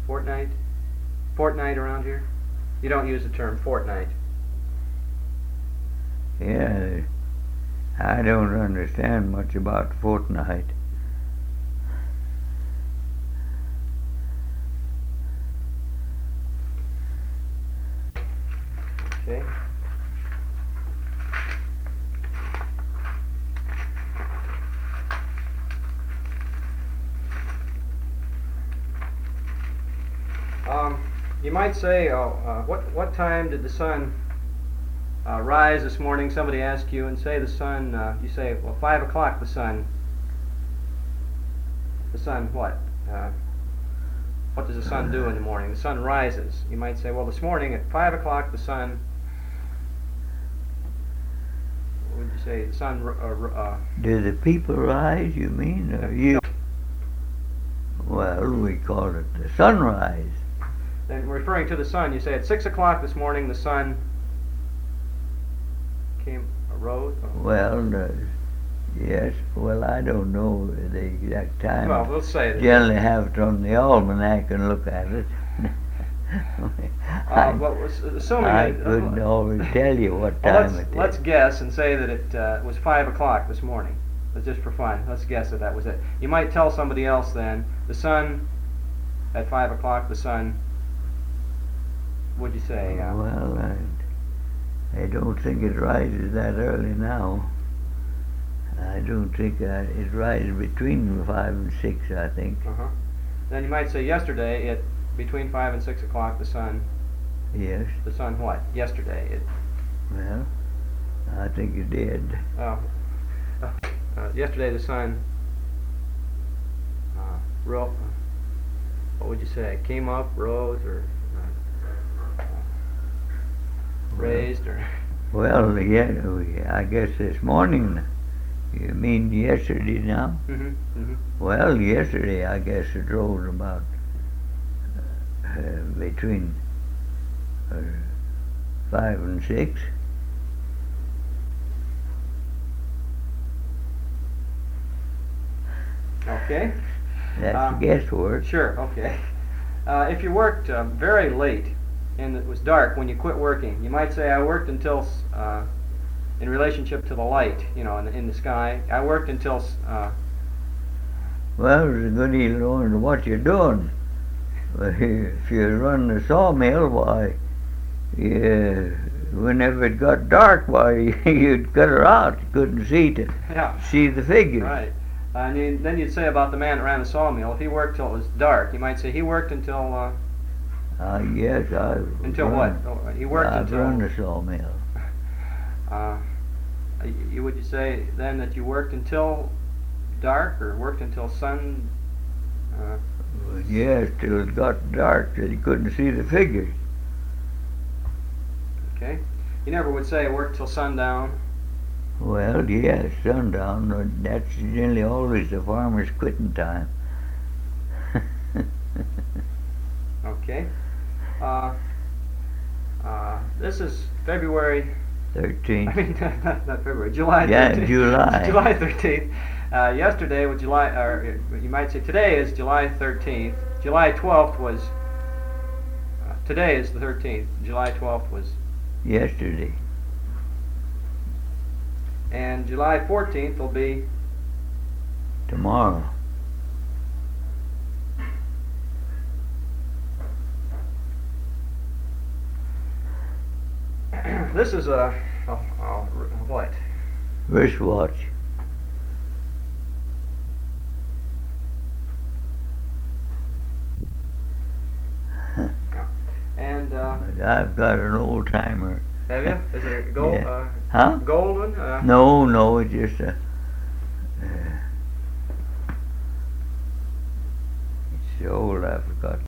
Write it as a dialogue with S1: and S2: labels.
S1: Fortnight? Fortnight around here? You don't use the term fortnight.
S2: Yeah, I don't understand much about fortnight.
S1: Okay. You might say, what time did the sun rise this morning? Somebody asks you, and say the sun, you say, well, 5 o'clock the sun what? What does the sun do in the morning? The sun rises. You might say, well, this morning at 5 o'clock the sun, what would you say, the sun,
S2: Do the people rise, you mean, or you? Well, we call it the sunrise.
S1: Then referring to the sun, you say at 6 o'clock this morning the sun arose?
S2: Well, yes, well, I don't know the exact time.
S1: Well, we'll say that.
S2: Generally have it on the almanac and look at it.
S1: Assuming
S2: I couldn't always tell you what time it is.
S1: Let's guess and say that it was 5 o'clock this morning. Just for fun. Let's guess that was it. You might tell somebody else then, the sun, at 5 o'clock, the sun, what'd you say?
S2: Well, I don't think it rises that early now. I don't think it rises between 5 and 6, I think.
S1: Uh-huh. Then you might say yesterday, between 5 and 6 o'clock, the sun.
S2: Yes.
S1: The sun what? Yesterday.
S2: Well, I think it did.
S1: Yesterday the sun what would you say? Came up, rose, or raised, or?
S2: Well, yeah, I guess this morning. You mean yesterday now?
S1: Mm-hmm. Mm-hmm.
S2: Well, yesterday I guess it rose about between 5 and 6.
S1: Okay.
S2: That's guesswork.
S1: Sure, okay. If you worked very late and it was dark when you quit working, you might say, I worked until, in relationship to the light, in the sky, I worked until...
S2: Well, it's a good deal on what you're doing. If you run the sawmill, why, whenever it got dark, why, you'd cut her out. You couldn't see the figures.
S1: Right. And then you'd say about the man that ran the sawmill, if he worked till it was dark, you might say he worked until...
S2: yes,
S1: until what? He worked until...
S2: I've run the sawmill.
S1: Would you say then that you worked until dark, or worked until sun...
S2: Yes, till it got dark, that you couldn't see the figures.
S1: Okay. You never would say work till sundown.
S2: Well, yes, sundown. That's generally always the farmer's quitting time.
S1: Okay. This is February
S2: 13th.
S1: I mean, not February. July 13th.
S2: Yeah, July.
S1: July 13th. Yesterday was July, or you might say today is July 13th. July 12th was. Today is the 13th. July 12th was.
S2: Yesterday.
S1: And July 14th will be
S2: tomorrow.
S1: This is a what?
S2: Wristwatch.
S1: And
S2: I've got an old timer.
S1: Have you? Is it a gold?
S2: Yeah. Huh?
S1: Gold one?
S2: No, it's just a. It's old. I forgot.